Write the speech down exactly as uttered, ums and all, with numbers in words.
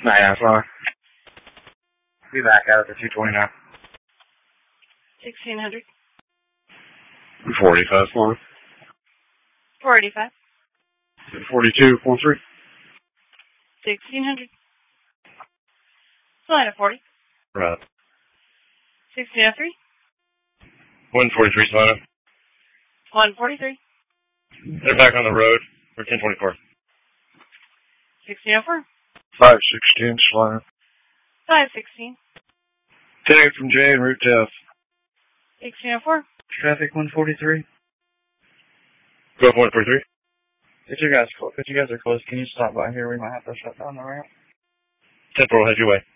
Nah, yeah, fine. Be back out at the two twenty-nine. sixteen hundred. four eighty-five, fine. four eighty-five. forty-two, four three. sixteen hundred. Slide at forty. Right. sixteen oh three. one forty-three, Solano. one forty-three. They're back on the road for ten twenty-four. sixteen oh four. five sixteen, Solano. five sixteen. ten eight from J and route to F. sixteen oh four. Traffic one forty-three. Go one forty-three. If you guys, if you guys are close, can you stop by here? We might have to shut down the ramp. ten four will head your way.